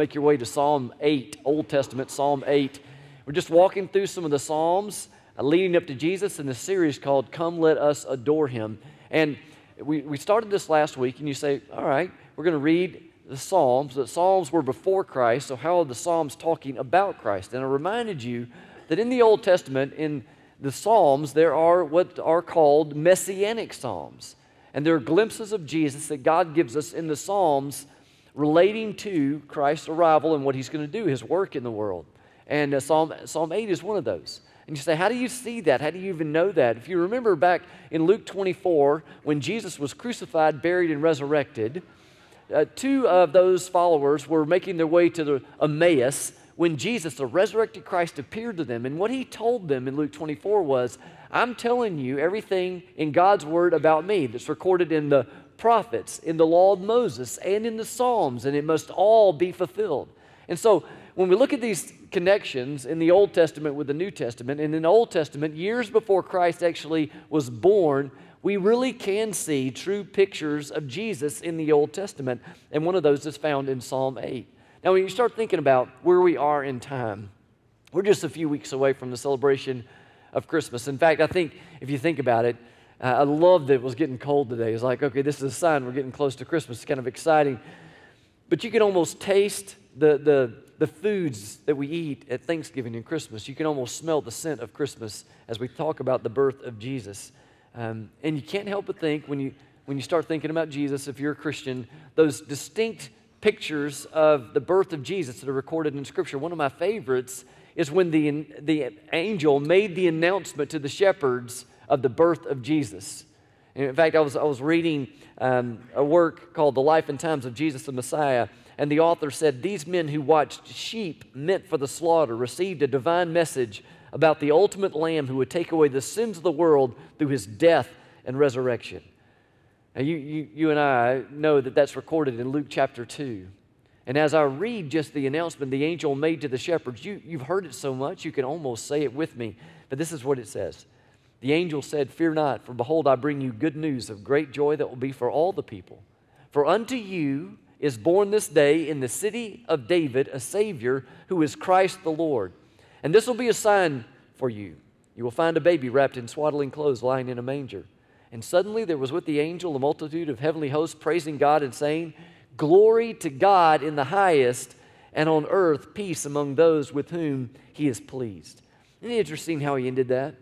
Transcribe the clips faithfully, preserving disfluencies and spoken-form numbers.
make your way to Psalm eight, Old Testament, Psalm eight. We're just walking through some of the Psalms uh, leading up to Jesus in a series called Come Let Us Adore Him. And we, we started this last week, and you say, all right, we're going to read the Psalms. The Psalms were before Christ, so how are the Psalms talking about Christ? And I reminded you that in the Old Testament, in the Psalms, there are what are called messianic Psalms. And there are glimpses of Jesus that God gives us in the Psalms relating to Christ's arrival and what He's going to do, His work in the world. And uh, Psalm, Psalm eight is one of those. And you say, how do you see that? How do you even know that? If you remember back in Luke twenty-four, when Jesus was crucified, buried, and resurrected, uh, two of those followers were making their way to the Emmaus when Jesus, the resurrected Christ, appeared to them. And what He told them in Luke twenty-four was, I'm telling you everything in God's Word about me that's recorded in the prophets, in the law of Moses, and in the Psalms, and it must all be fulfilled. And so when we look at these connections in the Old Testament with the New Testament, and in the Old Testament, years before Christ actually was born, we really can see true pictures of Jesus in the Old Testament, and one of those is found in Psalm eight. Now, when you start thinking about where we are in time, we're just a few weeks away from the celebration of Christmas. In fact, I think if you think about it, uh, I love that it was getting cold today. It's like, okay, this is a sign we're getting close to Christmas. It's kind of exciting. But you can almost taste the, the, the foods that we eat at Thanksgiving and Christmas. You can almost smell the scent of Christmas as we talk about the birth of Jesus. Um, and you can't help but think, when you, when you start thinking about Jesus, if you're a Christian, those distinct pictures of the birth of Jesus that are recorded in Scripture. One of my favorites is when the, the angel made the announcement to the shepherds of the birth of Jesus. And in fact, I was, I was reading um, a work called The Life and Times of Jesus the Messiah, and the author said, these men who watched sheep meant for the slaughter received a divine message about the ultimate Lamb who would take away the sins of the world through His death and resurrection. Now, you, you, you and I know that that's recorded in Luke chapter two. And as I read just the announcement the angel made to the shepherds, you, you've heard it so much you can almost say it with me. But this is what it says. The angel said, fear not, for behold, I bring you good news of great joy that will be for all the people. For unto you is born this day in the city of David a Savior who is Christ the Lord. And this will be a sign for you. You will find a baby wrapped in swaddling clothes lying in a manger. And suddenly there was with the angel a multitude of heavenly hosts praising God and saying, glory to God in the highest, and on earth peace among those with whom He is pleased. Isn't it interesting how he ended that?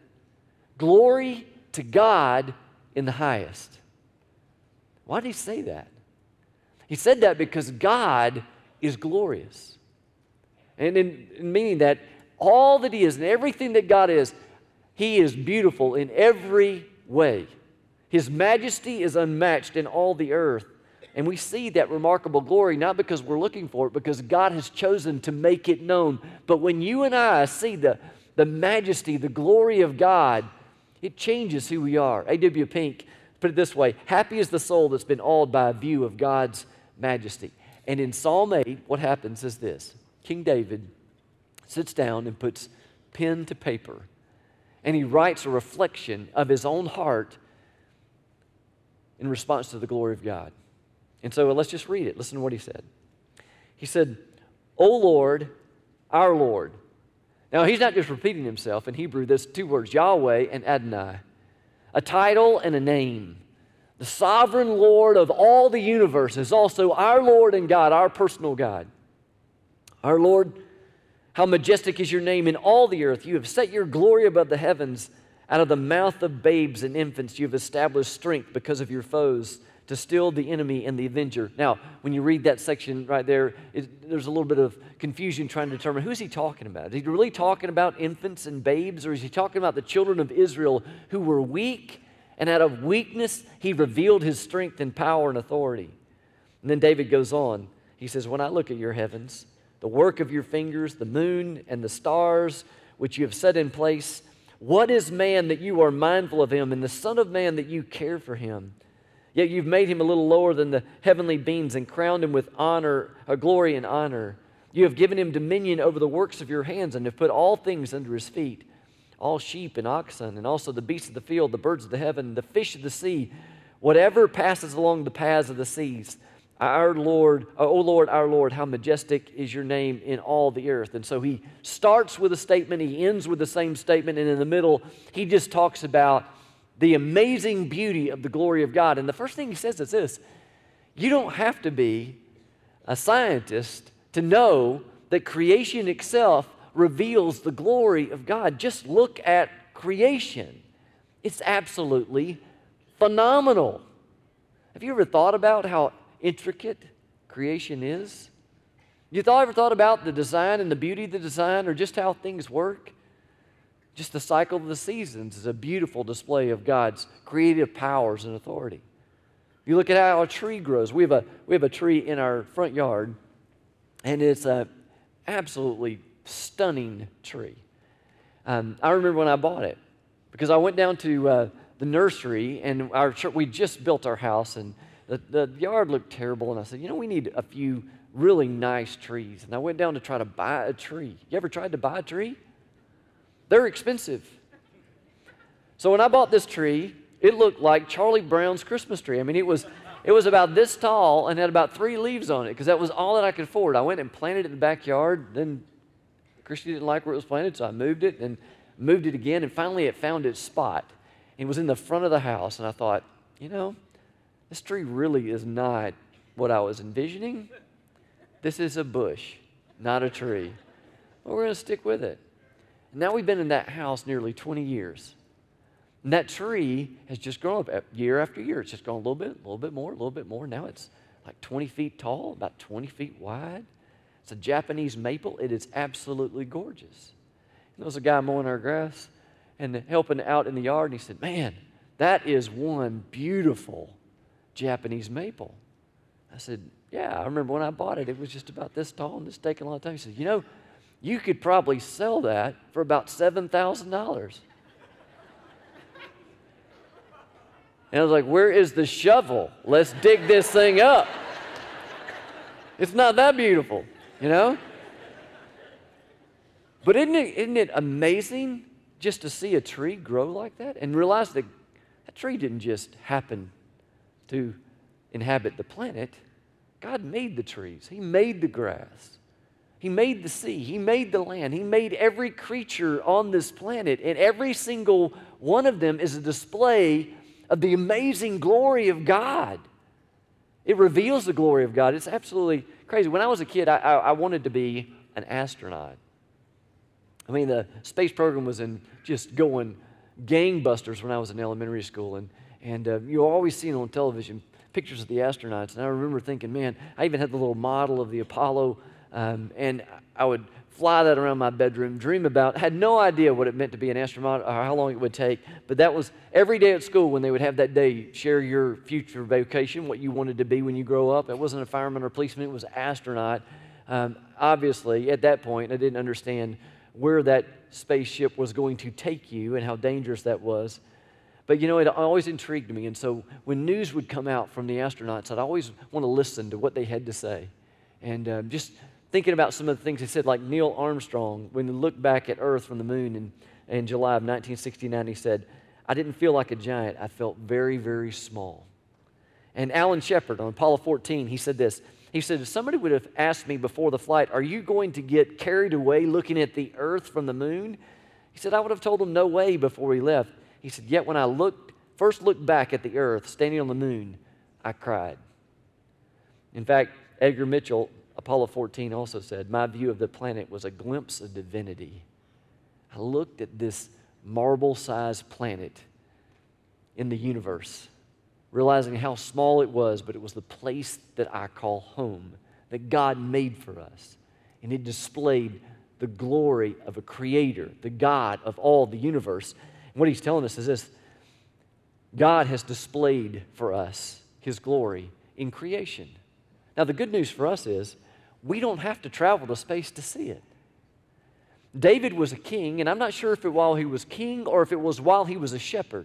Glory to God in the highest. Why did he say that? He said that because God is glorious. And in, in meaning that all that He is and everything that God is, He is beautiful in every way. His majesty is unmatched in all the earth. And we see that remarkable glory not because we're looking for it, because God has chosen to make it known. But when you and I see the, the majesty, the glory of God, it changes who we are. A W Pink put it this way, happy is the soul that's been awed by a view of God's majesty. And in Psalm eight, what happens is this. King David sits down and puts pen to paper, and he writes a reflection of his own heart in response to the glory of God. And so let's just read it. Listen to what he said. He said, O Lord, our Lord. Now, he's not just repeating himself. In Hebrew, there's two words, Yahweh and Adonai, a title and a name. The sovereign Lord of all the universe is also our Lord and God, our personal God. Our Lord, how majestic is your name in all the earth. You have set your glory above the heavens. Out of the mouth of babes and infants, you have established strength because of your foes, to still the enemy and the avenger. Now, when you read that section right there, it, there's a little bit of confusion trying to determine who's he talking about. Is he really talking about infants and babes, or is he talking about the children of Israel who were weak, and out of weakness he revealed his strength and power and authority? And then David goes on. He says, when I look at your heavens, the work of your fingers, the moon and the stars which you have set in place, what is man that you are mindful of him, and the son of man that you care for him? Yet you've made him a little lower than the heavenly beings and crowned him with honor, uh, glory and honor. You have given him dominion over the works of your hands and have put all things under his feet, all sheep and oxen, and also the beasts of the field, the birds of the heaven, the fish of the sea, whatever passes along the paths of the seas. Our Lord, oh Lord, our Lord, how majestic is your name in all the earth. And so he starts with a statement, he ends with the same statement, and in the middle, he just talks about the amazing beauty of the glory of God. And the first thing he says is this: you don't have to be a scientist to know that creation itself reveals the glory of God. Just look at creation. It's absolutely phenomenal. Have you ever thought about how intricate creation is? You thought, ever thought about the design and the beauty of the design, or just how things work? Just the cycle of the seasons is a beautiful display of God's creative powers and authority. You look at how a tree grows. We have a, we have a tree in our front yard, and it's a absolutely stunning tree. Um, I remember when I bought it, because I went down to uh, the nursery, and our we just built our house, and the, the yard looked terrible, and I said, you know, we need a few really nice trees. And I went down to try to buy a tree. You ever tried to buy a tree? They're expensive. So when I bought this tree, it looked like Charlie Brown's Christmas tree. I mean, it was it was about this tall and had about three leaves on it, because that was all that I could afford. I went and planted it in the backyard. Then Christy didn't like where it was planted, so I moved it and moved it again, and finally it found its spot. It was in the front of the house, and I thought, you know, this tree really is not what I was envisioning. This is a bush, not a tree. But we're going to stick with it. And now we've been in that house nearly twenty years. And that tree has just grown up year after year. It's just grown a little bit, a little bit more, a little bit more. Now it's like twenty feet tall, about twenty feet wide. It's a Japanese maple. It is absolutely gorgeous. And there was a guy mowing our grass and helping out in the yard, and he said, man, that is one beautiful Japanese maple. I said, yeah, I remember when I bought it, it was just about this tall and it's taking a lot of time. He said, you know, you could probably sell that for about seven thousand dollars. And I was like, where is the shovel? Let's dig this thing up. It's not that beautiful, you know? But isn't it, isn't it amazing just to see a tree grow like that and realize that that tree didn't just happen to inhabit the planet. God made the trees. He made the grass. He made the sea. He made the land. He made every creature on this planet, and every single one of them is a display of the amazing glory of God. It reveals the glory of God. It's absolutely crazy. When I was a kid, I, I, I wanted to be an astronaut. I mean, the space program was in just going gangbusters when I was in elementary school, and, and uh, you always see on television pictures of the astronauts, and I remember thinking, man, I even had the little model of the Apollo, um, and I would fly that around my bedroom, dream about, had no idea what it meant to be an astronaut or how long it would take, but that was every day at school when they would have that day, share your future vocation, what you wanted to be when you grow up. It wasn't a fireman or policeman, it was astronaut. Um, obviously, at that point, I didn't understand where that spaceship was going to take you and how dangerous that was. But you know, it always intrigued me, and so when news would come out from the astronauts, I'd always want to listen to what they had to say. And uh, just thinking about some of the things they said, like Neil Armstrong, when he looked back at Earth from the moon in, in July of nineteen sixty-nine, he said, I didn't feel like a giant, I felt very, very small. And Alan Shepard on Apollo fourteen, he said this, he said, if somebody would have asked me before the flight, are you going to get carried away looking at the Earth from the moon? He said, I would have told him no way before he left. He said, yet when I looked, first looked back at the Earth, standing on the moon, I cried. In fact, Edgar Mitchell, Apollo fourteen, also said, my view of the planet was a glimpse of divinity. I looked at this marble-sized planet in the universe, realizing how small it was, but it was the place that I call home, that God made for us. And it displayed the glory of a creator, the God of all the universe. And what he's telling us is this: God has displayed for us his glory in creation. Now, the good news for us is we don't have to travel to space to see it. David was a king, and I'm not sure if it while he was king or if it was while he was a shepherd.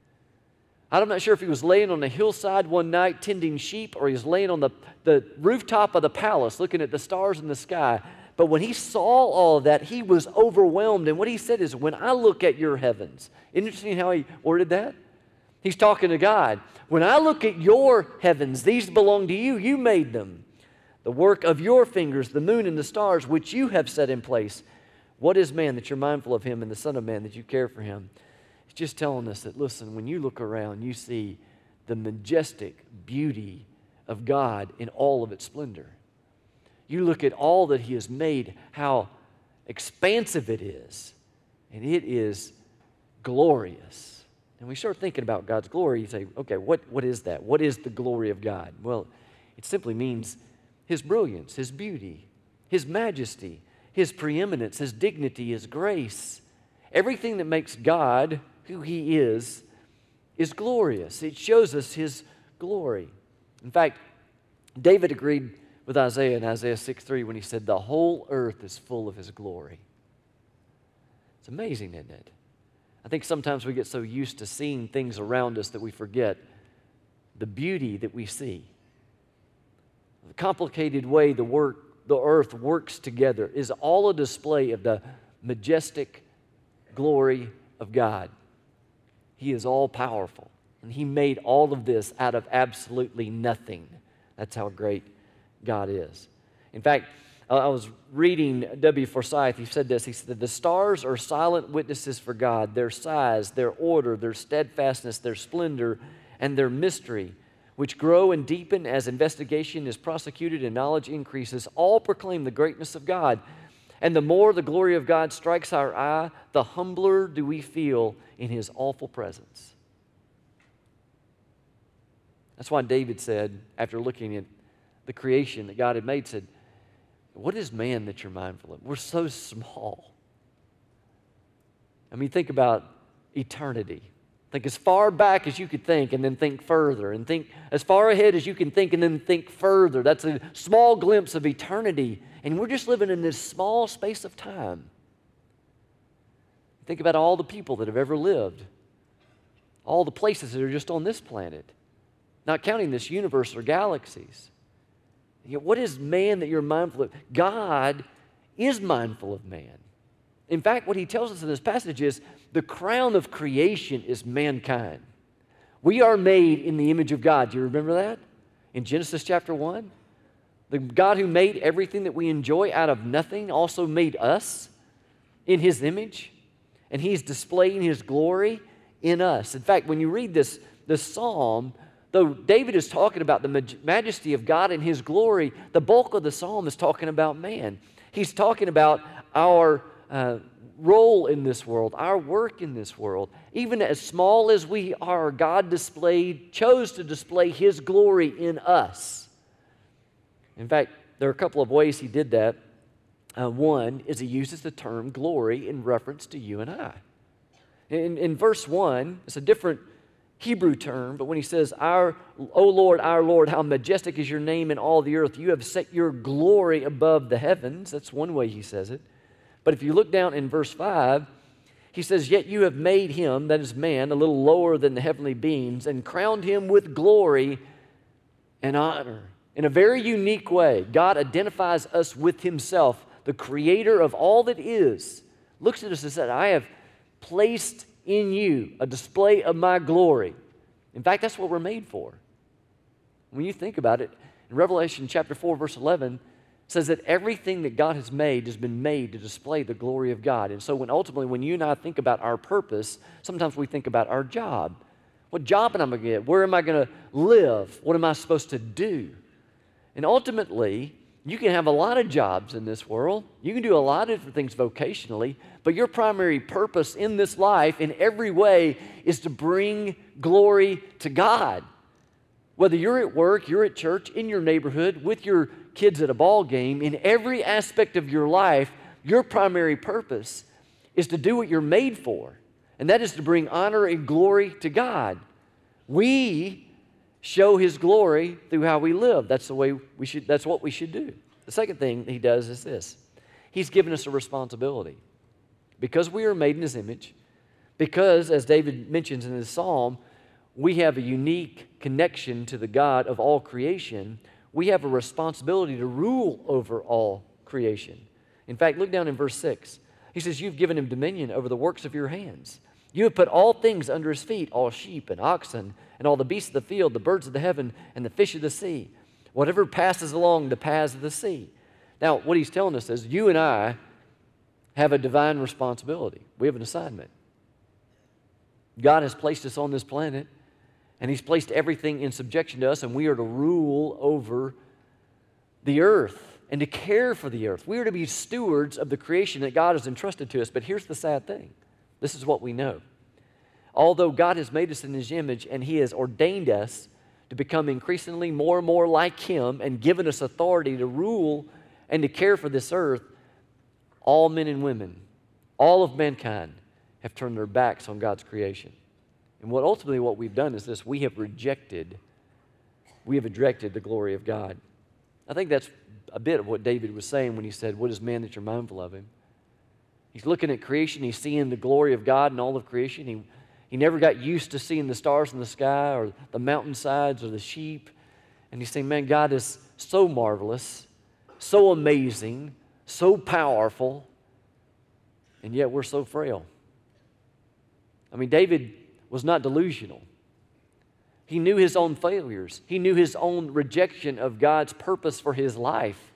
I'm not sure if he was laying on the hillside one night tending sheep, or he was laying on the, the rooftop of the palace looking at the stars in the sky. But when he saw all of that, he was overwhelmed. And what he said is, when I look at your heavens, interesting how he worded that? He's talking to God. When I look at your heavens, these belong to you. You made them. The work of your fingers, the moon and the stars, which you have set in place. What is man that you're mindful of him, and the Son of Man that you care for him? It's just telling us that, listen, when you look around, you see the majestic beauty of God in all of its splendor. You look at all that he has made, how expansive it is, and it is glorious. And we start thinking about God's glory, you say, okay, what, what is that? What is the glory of God? Well, it simply means his brilliance, his beauty, his majesty, his preeminence, his dignity, his grace. Everything that makes God who he is is glorious. It shows us his glory. In fact, David agreed with Isaiah in Isaiah six three when he said, the whole earth is full of his glory. It's amazing, isn't it? I think sometimes we get so used to seeing things around us that we forget the beauty that we see. The complicated way the work, the earth works together is all a display of the majestic glory of God. He is all powerful, and he made all of this out of absolutely nothing. That's how great God is. In fact, I was reading W. Forsyth. He said this. He said, the stars are silent witnesses for God, their size, their order, their steadfastness, their splendor, and their mystery, which grow and deepen as investigation is prosecuted and knowledge increases, all proclaim the greatness of God. And the more the glory of God strikes our eye, the humbler do we feel in his awful presence. That's why David said, after looking at the creation that God had made, said, what is man that you're mindful of? We're so small. I mean, think about eternity. Think as far back as you could think, and then think further, and think as far ahead as you can think, and then think further. That's a small glimpse of eternity, and we're just living in this small space of time. Think about all the people that have ever lived, all the places that are just on this planet, not counting this universe or galaxies. Yet what is man that you're mindful of? God is mindful of man. In fact, what he tells us in this passage is the crown of creation is mankind. We are made in the image of God. Do you remember that? In Genesis chapter one? The God who made everything that we enjoy out of nothing also made us in his image, and he's displaying his glory in us. In fact, when you read this, this psalm, though David is talking about the majesty of God and his glory, the bulk of the psalm is talking about man. He's talking about our uh, role in this world, our work in this world. Even as small as we are, God displayed, chose to display his glory in us. In fact, there are a couple of ways he did that. Uh, one is he uses the term glory in reference to you and I. In, in verse one, it's a different Hebrew term, but when he says, "Our, O Lord, our Lord, how majestic is your name in all the earth. You have set your glory above the heavens." That's one way he says it. But if you look down in verse five, he says, "Yet you have made him," that is man, "a little lower than the heavenly beings, and crowned him with glory and honor." In a very unique way, God identifies us with himself, the creator of all that is, looks at us and said, "I have placed in you a display of my glory." In fact, that's what we're made for. When you think about it, in Revelation chapter four, verse eleven, it says that everything that God has made has been made to display the glory of God. And so when ultimately, when you and I think about our purpose, sometimes we think about our job. What job am I going to get? Where am I going to live? What am I supposed to do? And ultimately, you can have a lot of jobs in this world. You can do a lot of different things vocationally, but your primary purpose in this life in every way is to bring glory to God. Whether you're at work, you're at church, in your neighborhood, with your kids at a ball game, in every aspect of your life, your primary purpose is to do what you're made for, and that is to bring honor and glory to God. We show his glory through how we live. That's the way we should, that's what we should do. The second thing he does is this. He's given us a responsibility. Because we are made in his image, because, as David mentions in his psalm, we have a unique connection to the God of all creation, we have a responsibility to rule over all creation. In fact, look down in verse six. He says, "You've given him dominion over the works of your hands. You have put all things under his feet, all sheep and oxen, and all the beasts of the field, the birds of the heaven, and the fish of the sea, whatever passes along the paths of the sea. Now, what he's telling us is you and I have a divine responsibility. We have an assignment. God has placed us on this planet, and he's placed everything in subjection to us, and we are to rule over the earth and to care for the earth. We are to be stewards of the creation that God has entrusted to us. But here's the sad thing. This is what we know. Although God has made us in his image and he has ordained us to become increasingly more and more like him and given us authority to rule and to care for this earth, all men and women, all of mankind have turned their backs on God's creation. And what ultimately what we've done is this: we have rejected, we have rejected the glory of God. I think that's a bit of what David was saying when he said, "What is man that you're mindful of him?" He's looking at creation, he's seeing the glory of God in all of creation. He, he never got used to seeing the stars in the sky or the mountainsides or the sheep. And he's saying, man, God is so marvelous, so amazing, so powerful, and yet we're so frail. I mean, David was not delusional. He knew his own failures. He knew his own rejection of God's purpose for his life.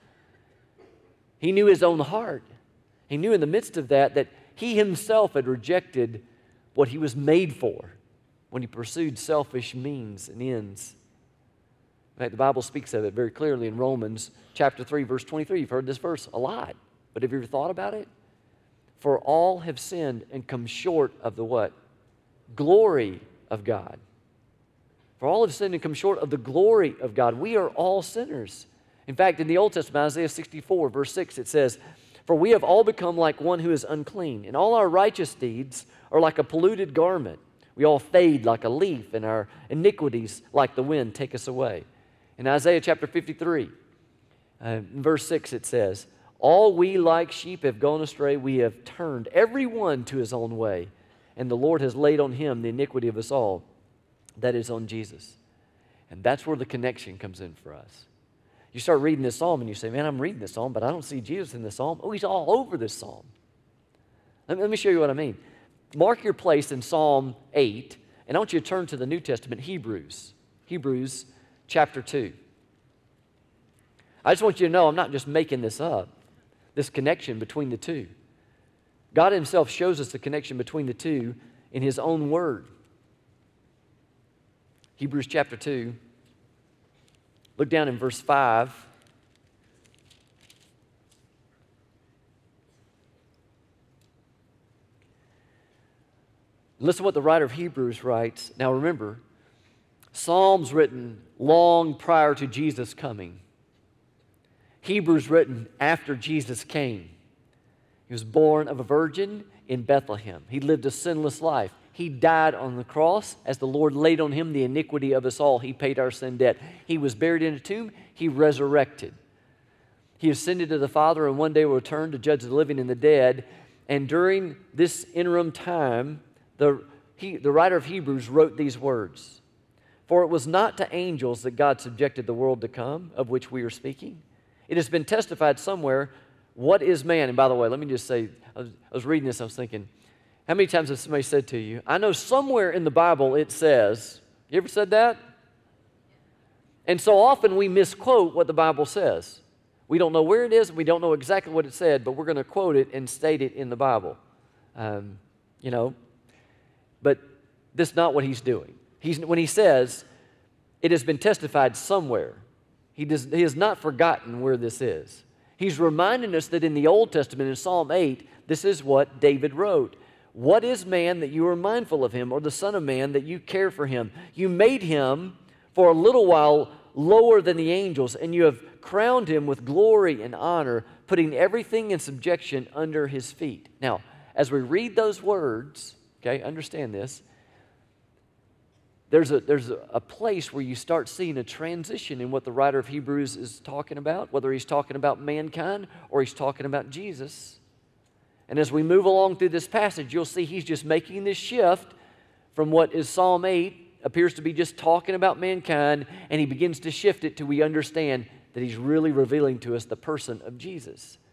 He knew his own heart. He knew in the midst of that that he himself had rejected what he was made for when he pursued selfish means and ends. In fact, the Bible speaks of it very clearly in Romans chapter three, verse twenty-three. You've heard this verse a lot, but have you ever thought about it? For all have sinned and come short of the what? Glory of God. For all have sinned and come short of the glory of God. We are all sinners. In fact, in the Old Testament, Isaiah sixty-four, verse six, it says, for we have all become like one who is unclean, and all our righteous deeds are like a polluted garment. We all fade like a leaf, and our iniquities, like the wind, take us away. In Isaiah chapter fifty-three, uh, in verse six, it says, all we like sheep have gone astray. We have turned every one to his own way, and the Lord has laid on him the iniquity of us all. That is on Jesus. And that's where the connection comes in for us. You start reading this psalm and you say, man, I'm reading this psalm, but I don't see Jesus in this psalm. Oh, he's all over this psalm. Let me, let me show you what I mean. Mark your place in Psalm eight, and I want you to turn to the New Testament, Hebrews. Hebrews chapter two. I just want you to know I'm not just making this up, this connection between the two. God himself shows us the connection between the two in his own word. Hebrews chapter two. Look down in verse five. Listen to what the writer of Hebrews writes. Now remember, Psalms written long prior to Jesus coming. Hebrews written after Jesus came. He was born of a virgin in Bethlehem. He lived a sinless life. He died on the cross as the Lord laid on him the iniquity of us all. He paid our sin debt. He was buried in a tomb. He resurrected. He ascended to the Father and one day will return to judge the living and the dead. And during this interim time, the, he, the writer of Hebrews wrote these words. For it was not to angels that God subjected the world to come, of which we are speaking. It has been testified somewhere, what is man? And by the way, let me just say, I was, I was reading this, I was thinking, how many times has somebody said to you, I know somewhere in the Bible it says, you ever said that? And so often we misquote what the Bible says. We don't know where it is, we don't know exactly what it said, but we're going to quote it and state it in the Bible. Um, you know, but that's not what he's doing. He's, when he says, it has been testified somewhere, he, does, he has not forgotten where this is. He's reminding us that in the Old Testament, in Psalm eight, this is what David wrote. What is man that you are mindful of him, or the son of man that you care for him? You made him for a little while lower than the angels, and you have crowned him with glory and honor, putting everything in subjection under his feet. Now, as we read those words, okay, understand this, there's a, there's a, a place where you start seeing a transition in what the writer of Hebrews is talking about, whether he's talking about mankind or he's talking about Jesus. And as we move along through this passage, you'll see he's just making this shift from what is Psalm eight, appears to be just talking about mankind, and he begins to shift it till we understand that he's really revealing to us the person of Jesus.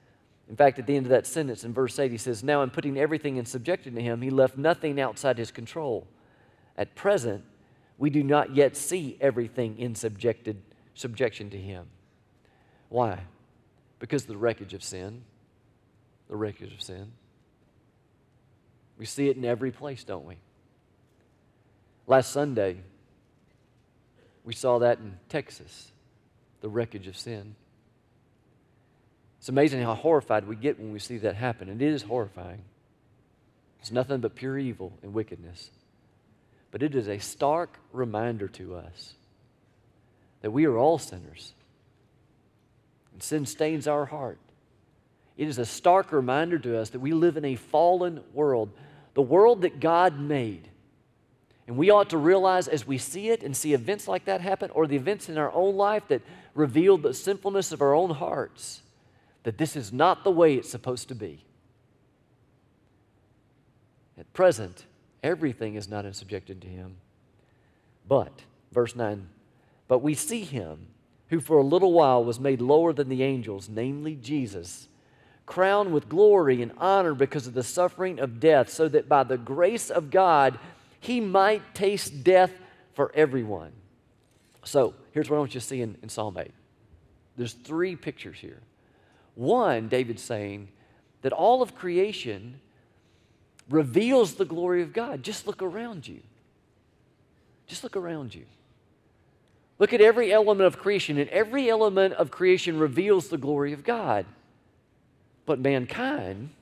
In fact, at the end of that sentence in verse eight, he says, now in putting everything in subjection to him, he left nothing outside his control. At present, we do not yet see everything in subjected, subjection to him. Why? Because of the wreckage of sin. The wreckage of sin. We see it in every place, don't we? Last Sunday, we saw that in Texas, the wreckage of sin. It's amazing how horrified we get when we see that happen, and it is horrifying. It's nothing but pure evil and wickedness. But it is a stark reminder to us that we are all sinners, and sin stains our heart. It is a stark reminder to us that we live in a fallen world, the world that God made. And we ought to realize as we see it and see events like that happen, or the events in our own life that reveal the sinfulness of our own hearts, that this is not the way it's supposed to be. At present, everything is not subjected to him. But, verse nine, but we see him who for a little while was made lower than the angels, namely Jesus, crowned with glory and honor because of the suffering of death, so that by the grace of God he might taste death for everyone. So, here's what I want you to see in, in Psalm eight. There's three pictures here. One, David's saying that all of creation reveals the glory of God. Just look around you. Just look around you. Look at every element of creation, and every element of creation reveals the glory of God. But mankind,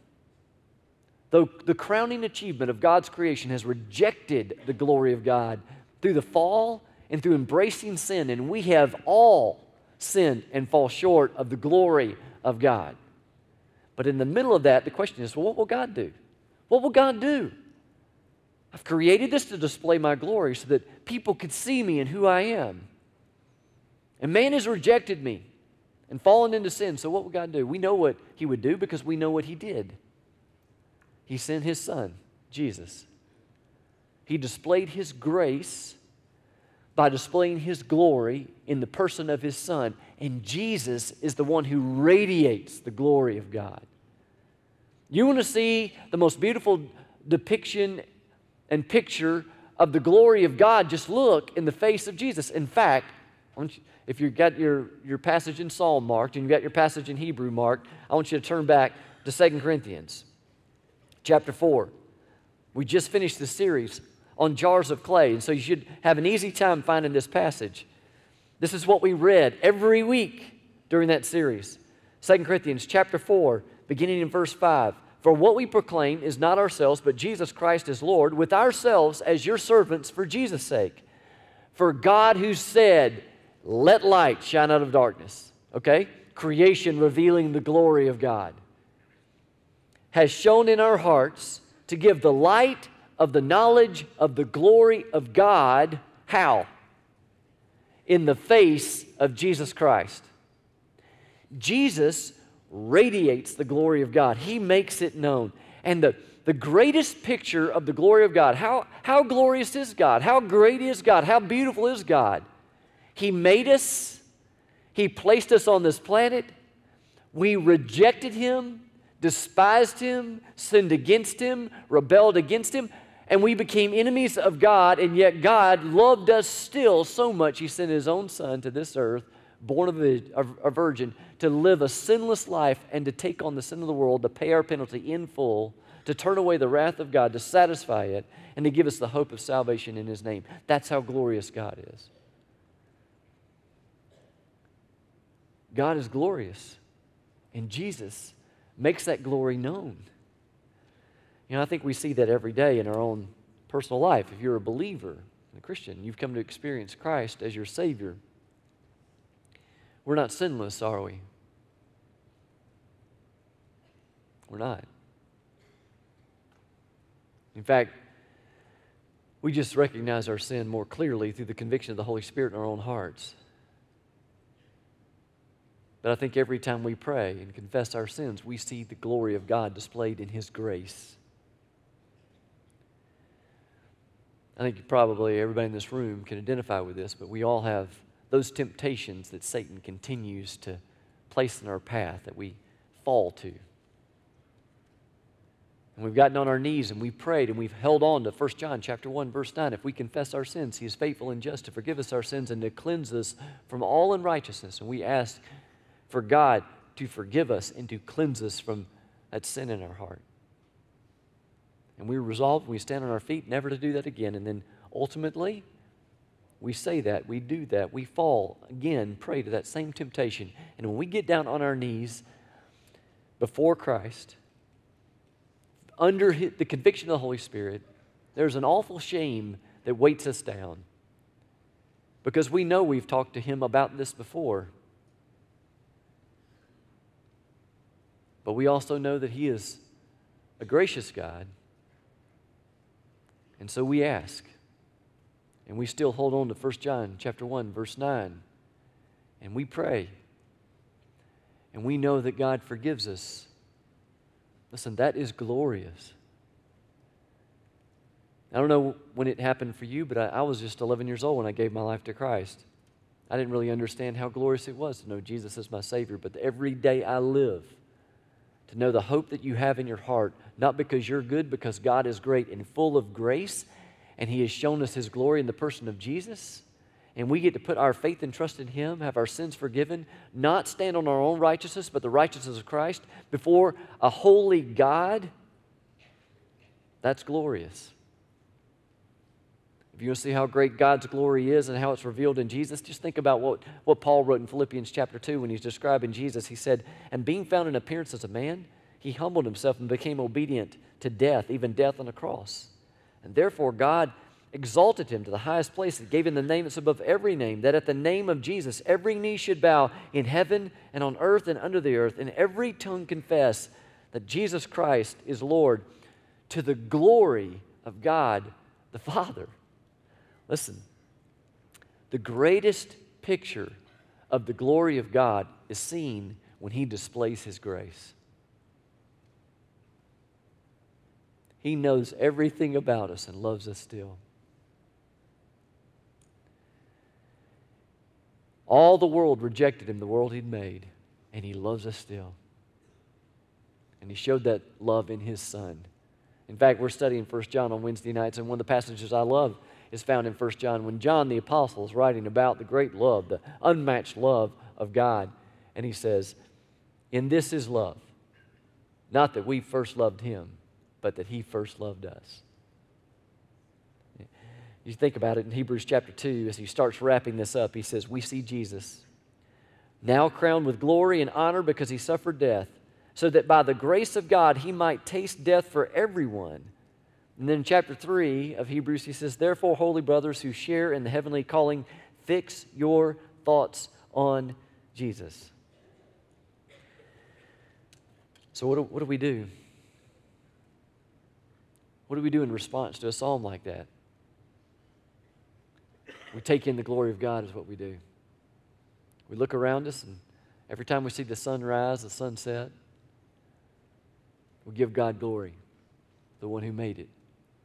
though the crowning achievement of God's creation has rejected the glory of God through the fall and through embracing sin, and we have all sinned and fall short of the glory of God. But in the middle of that, the question is, well, what will God do? What will God do? I've created this to display my glory so that people could see me and who I am. And man has rejected me and fallen into sin, so what will God do? We know what he would do because we know what he did. He sent his son, Jesus. He displayed his grace by displaying his glory in the person of his son. And Jesus is the one who radiates the glory of God. You want to see the most beautiful depiction and picture of the glory of God, just look in the face of Jesus. In fact, if you've got your, your passage in Psalm marked and you've got your passage in Hebrew marked, I want you to turn back to Second Corinthians chapter four. We just finished the series on jars of clay, and so you should have an easy time finding this passage. This is what we read every week during that series. Second Corinthians chapter four, beginning in verse five. For what we proclaim is not ourselves, but Jesus Christ is Lord, with ourselves as your servants for Jesus' sake. For God who said, let light shine out of darkness, okay? Creation revealing the glory of God, has shone in our hearts to give the light of the knowledge of the glory of God. How? In the face of Jesus Christ. Jesus radiates the glory of God. He makes it known. And the, the greatest picture of the glory of God, how, how glorious is God? How great is God? How beautiful is God? He made us. He placed us on this planet. We rejected him, despised him, sinned against him, rebelled against him, and we became enemies of God, and yet God loved us still so much, he sent his own son to this earth, born of a, a virgin, to live a sinless life and to take on the sin of the world, to pay our penalty in full, to turn away the wrath of God, to satisfy it, and to give us the hope of salvation in his name. That's how glorious God is. God is glorious, and Jesus makes that glory known. You know, I think we see that every day in our own personal life. If you're a believer, a Christian, you've come to experience Christ as your Savior. We're not sinless, are we? We're not. In fact, we just recognize our sin more clearly through the conviction of the Holy Spirit in our own hearts. But I think every time we pray and confess our sins, we see the glory of God displayed in his grace. I think probably everybody in this room can identify with this, but we all have those temptations that Satan continues to place in our path that we fall to And we've gotten on our knees and we've prayed and we've held on to First John chapter one, verse nine. If we confess our sins, He is faithful and just to forgive us our sins and to cleanse us from all unrighteousness. And we ask for God to forgive us and to cleanse us from that sin in our heart. And we resolve, we stand on our feet, never to do that again. And then ultimately, we say that, we do that, we fall again, prey to that same temptation. And when we get down on our knees before Christ, under the conviction of the Holy Spirit, there's an awful shame that weights us down. Because we know we've talked to Him about this before. But we also know that He is a gracious God. And so we ask. And we still hold on to First John chapter one, verse nine. And we pray. And we know that God forgives us. Listen, that is glorious. I don't know when it happened for you, but I, I was just eleven years old when I gave my life to Christ. I didn't really understand how glorious it was to know Jesus as my Savior, but every day I live to know the hope that you have in your heart, not because you're good, because God is great and full of grace, and He has shown us His glory in the person of Jesus. And we get to put our faith and trust in Him, have our sins forgiven, not stand on our own righteousness, but the righteousness of Christ before a holy God. That's glorious. If you want to see how great God's glory is and how it's revealed in Jesus, just think about what, what Paul wrote in Philippians chapter two when he's describing Jesus. He said, and being found in appearance as a man, He humbled Himself and became obedient to death, even death on a cross. And therefore God exalted Him to the highest place and gave Him the name that's above every name, that at the name of Jesus every knee should bow in heaven and on earth and under the earth, and every tongue confess that Jesus Christ is Lord, to the glory of God the Father. Listen, the greatest picture of the glory of God is seen when He displays His grace. He knows everything about us and loves us still. All the world rejected Him, the world He'd made, and He loves us still. And He showed that love in His Son. In fact, we're studying First John on Wednesday nights, and one of the passages I love is found in First John when John the Apostle is writing about the great love, the unmatched love of God. And he says, in this is love, not that we first loved Him, but that He first loved us. You think about it in Hebrews chapter two, as he starts wrapping this up, he says, we see Jesus now crowned with glory and honor because He suffered death, so that by the grace of God He might taste death for everyone. And then in chapter three of Hebrews, he says, therefore, holy brothers who share in the heavenly calling, fix your thoughts on Jesus. So what do, what do we do? What do we do in response to a psalm like that? We take in the glory of God is what we do. We look around us, and every time we see the sun rise, the sun set, we give God glory, the one who made it.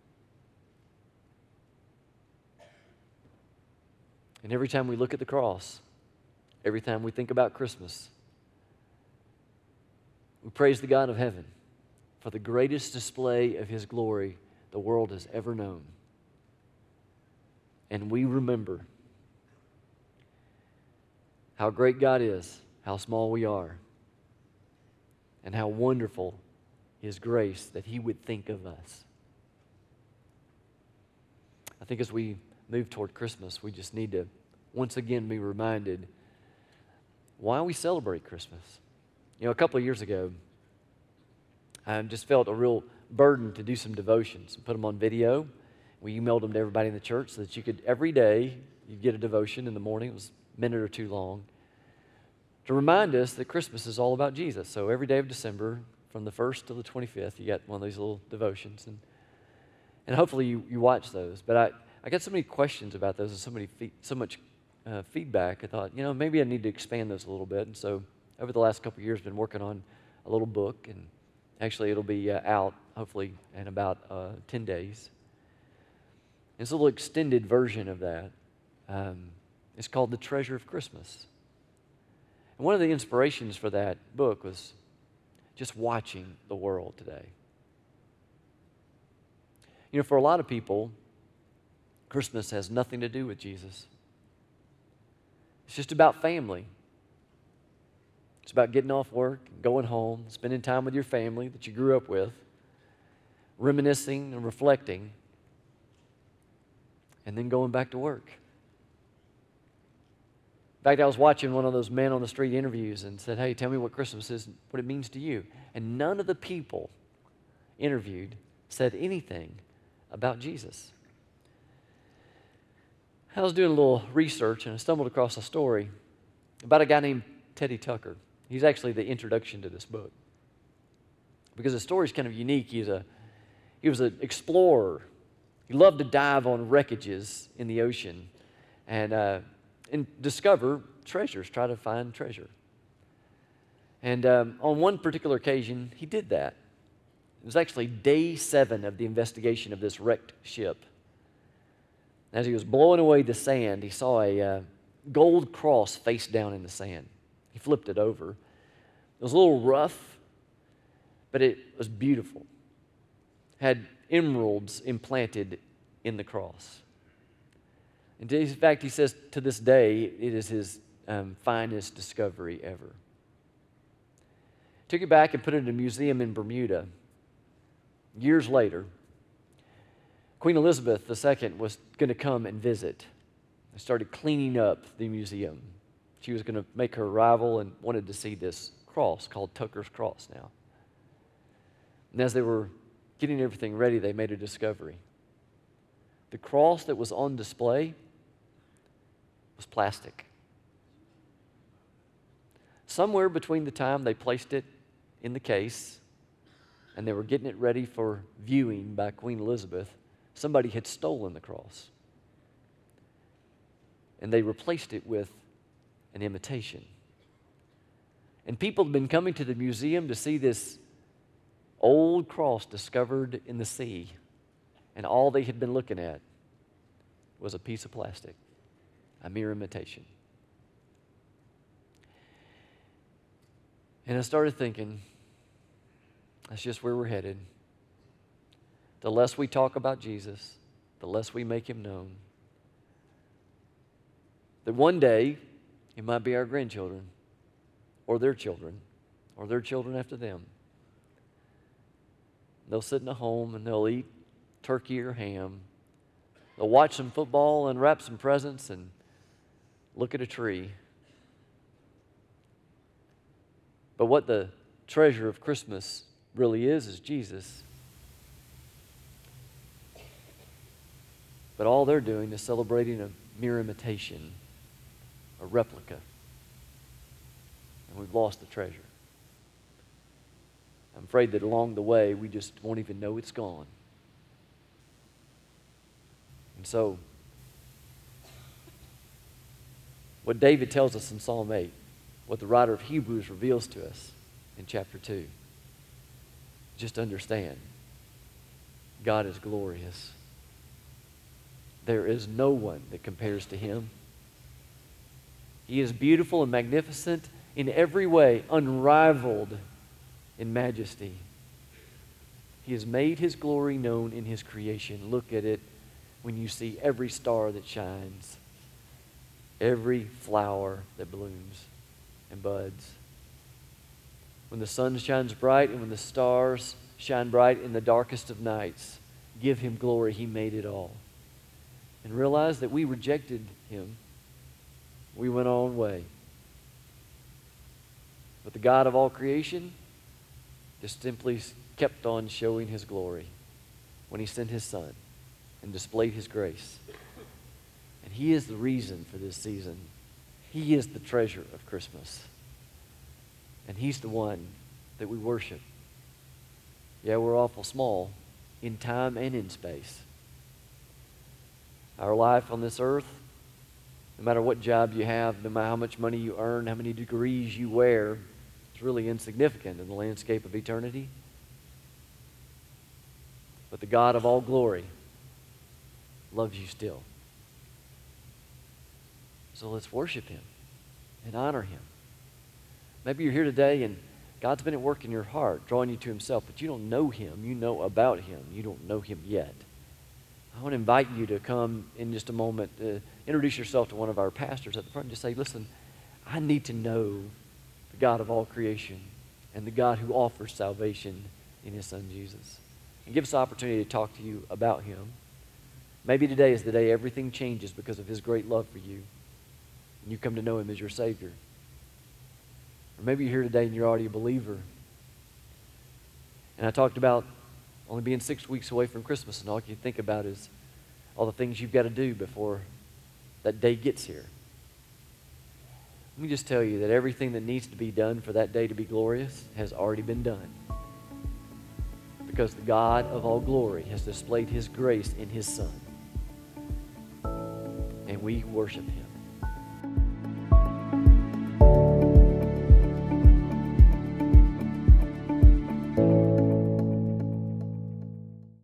And every time we look at the cross, every time we think about Christmas, we praise the God of heaven for the greatest display of His glory the world has ever known. And we remember how great God is, how small we are, and how wonderful His grace that He would think of us. I think as we move toward Christmas, we just need to once again be reminded why we celebrate Christmas. You know, a couple of years ago, I just felt a real burden to do some devotions and put them on video. We emailed them to everybody in the church so that you could, every day, you'd get a devotion in the morning. It was a minute or two long, to remind us that Christmas is all about Jesus. So every day of December, from the first to the twenty-fifth, you got one of these little devotions. And and hopefully you, you watch those. But I, I got so many questions about those and so, many fe- so much uh, feedback. I thought, you know, maybe I need to expand those a little bit. And so over the last couple of years, I've been working on a little book. And actually it'll be uh, out, hopefully, in about uh, ten days. It's a little extended version of that. Um, it's called The Treasure of Christmas. And one of the inspirations for that book was just watching the world today. You know, for a lot of people, Christmas has nothing to do with Jesus. It's just about family. It's about getting off work, going home, spending time with your family that you grew up with, reminiscing and reflecting, and then going back to work. In fact, I was watching one of those men on the street interviews and said, hey, tell me what Christmas is, what it means to you. And none of the people interviewed said anything about Jesus. I was doing a little research and I stumbled across a story about a guy named Teddy Tucker. He's actually the introduction to this book. Because the story's kind of unique. He's a, he was an explorer. He loved to dive on wreckages in the ocean and, uh, and discover treasures, try to find treasure. And um, on one particular occasion, he did that. It was actually day seven of the investigation of this wrecked ship. As he was blowing away the sand, he saw a uh, gold cross face down in the sand. He flipped it over. It was a little rough, but it was beautiful. It had emeralds implanted in the cross. And in fact, he says to this day, it is his um, finest discovery ever. Took it back and put it in a museum in Bermuda. Years later, Queen Elizabeth the Second was going to come and visit. They started cleaning up the museum. She was going to make her arrival and wanted to see this cross called Tucker's Cross now. And as they were getting everything ready, they made a discovery. The cross that was on display was plastic. Somewhere between the time they placed it in the case and they were getting it ready for viewing by Queen Elizabeth, somebody had stolen the cross. And they replaced it with an imitation. And people had been coming to the museum to see this old cross discovered in the sea. And all they had been looking at was a piece of plastic, a mere imitation. And I started thinking, that's just where we're headed. The less we talk about Jesus, the less we make him known. That one day, it might be our grandchildren, or their children, or their children after them. They'll sit in a home and they'll eat turkey or ham. They'll watch some football and wrap some presents and look at a tree. But what the treasure of Christmas really is, is Jesus. But all they're doing is celebrating a mere imitation, a replica. And we've lost the treasure. I'm afraid that along the way, we just won't even know it's gone. And so, what David tells us in Psalm eight, what the writer of Hebrews reveals to us in chapter two, just understand, God is glorious. There is no one that compares to him. He is beautiful and magnificent in every way, unrivaled in majesty. He has made his glory known in his creation. Look at it when you see every star that shines, every flower that blooms and buds. When the sun shines bright and when the stars shine bright in the darkest of nights, give him glory. He made it all. And realize that we rejected him. We went our own way. But the God of all creation just simply kept on showing his glory when he sent his Son and displayed his grace. And he is the reason for this season. He is the treasure of Christmas. And he's the one that we worship. Yeah, we're awful small in time and in space. Our life on this earth, no matter what job you have, no matter how much money you earn, how many degrees you wear, is really insignificant in the landscape of eternity. But the God of all glory loves you still. So let's worship him and honor him. Maybe you're here today and God's been at work in your heart, drawing you to himself, but you don't know him. You know about him. You don't know him yet. I want to invite you to come in just a moment, uh, introduce yourself to one of our pastors at the front and just say, listen, I need to know the God of all creation and the God who offers salvation in his son Jesus. And give us the opportunity to talk to you about him. Maybe today is the day everything changes because of his great love for you, and you come to know him as your Savior. Or maybe you're here today and you're already a believer. And I talked about only being six weeks away from Christmas, and all you think about is all the things you've got to do before that day gets here. Let me just tell you that everything that needs to be done for that day to be glorious has already been done. Because the God of all glory has displayed his grace in his Son. And we worship him.